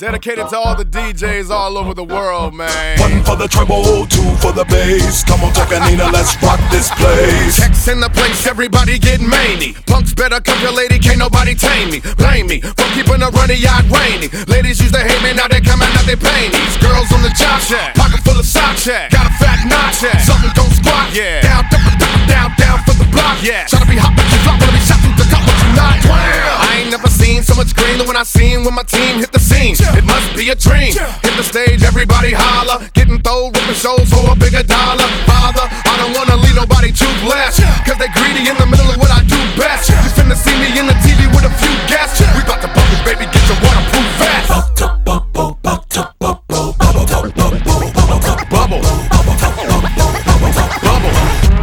Dedicated to all the DJs all over the world, man. One for the treble, two for the bass. Come on, Takanina, let's rock this place. Tex in the place, everybody get manny. Punks better come your lady, can't nobody tame me. Blame me for keeping a runny yard rainy. Ladies used to hate me, now they coming out they panties. Girls on the job shack, pocket full of socks, got a fat notch, something don't squat, down, down for the block, try to be hot, but you flop, wanna be shot through the top, but you not. I ain't never seen so much green than when I seen when my team hit the scene. It must be a dream. Hit the stage, everybody holler, getting thrown, ripping shows for a bigger dollar. Father, I don't wanna leave nobody toothless, cause they greedy in the middle of what I do best. You finna see me in the TV with a few guests. We bout to bubble, baby, get your waterproof vest. Bout to bubble, bout to bubble, bubble, bubble, bubble, bubble.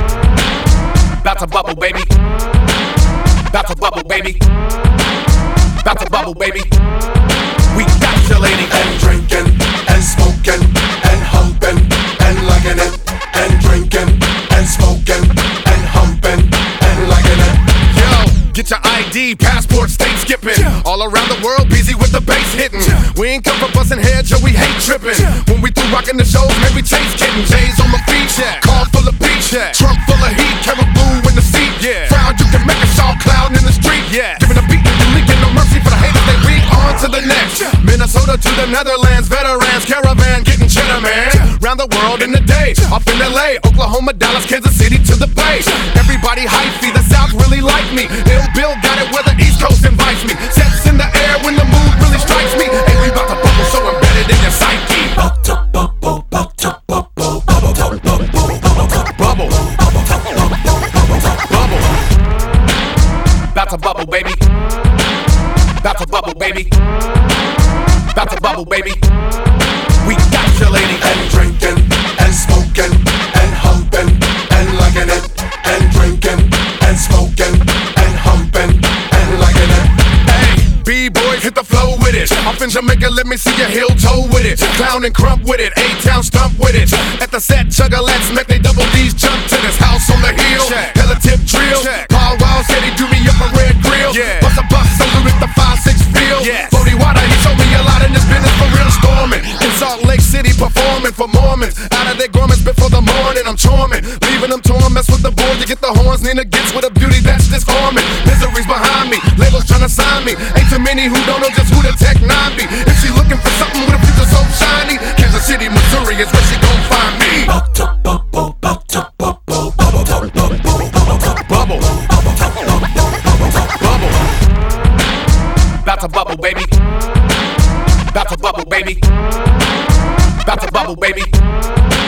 Bout to bubble, baby. Bout to bubble, baby. Bout to bubble, baby. We got your lady. And drinking, and smoking, and humping, and liking it. And drinking, and smoking, and humping, and liking it. Yo, get your ID, passport, state skipping. All around the world, busy with the bass hitting. We ain't come for busting heads, yo, we hate tripping. When we through rocking the shows, man, we chase kittens. J's on my feet, car full of beach, trunk full of heat, caribou in the seat. Frown, you can make a shawl cloud in the street. Giving a beat, you leaking, no mercy for the haters, they weak. On to the next, Minnesota to the Netherlands, veterans, caravan, getting cheddar, man. Round the world in the day, off in LA, Oklahoma, Dallas, Kansas City to the Bay. Everybody hyphy, the South really like me. Ill Bill got it where the East Coast invites me. Sets in the air when the mood really strikes me. Hey, we bout to bubble, so embedded in your psyche. Bout to bubble, bout to bubble, bubble, bubble, bubble, bubble, bubble. Bout to bubble, baby. Bout to bubble, baby. Bout to bubble, baby. We got your lady. And drinking, and smoking, and humping, and liking it. And drinking, and smoking, and humping, and liking it. Hey, B-boys, hit the flow with it. Off in Jamaica, let me see your heel toe with it. Clown and crump with it, A-town stump with it. At the set, chugga, let's make they double D's jump to this house on the hill. Hella tip drill. Paul Wall said he do me up a red grill. Bust a bus, salute at the 5-6 field. 40 water, he showed me a lot in this business for real storming. In Salt Lake City, performing for Mormons. Out of their garments before the morning, I'm charming. Leaving them torn, mess with the board to get the horns. Nina gets with a beauty that's disarming. Misery's behind me, labels trying to sign me. Ain't too many who don't know just who the Tech 9 be. If she looking for something with a future so shiny, Kansas City, Missouri is where she gon' find me. Bout to bubble, bout to bubble, bubble, bubble, bubble, bubble, bubble. Bout to bubble, baby. Bout to bubble, baby. Bout to bubble, baby.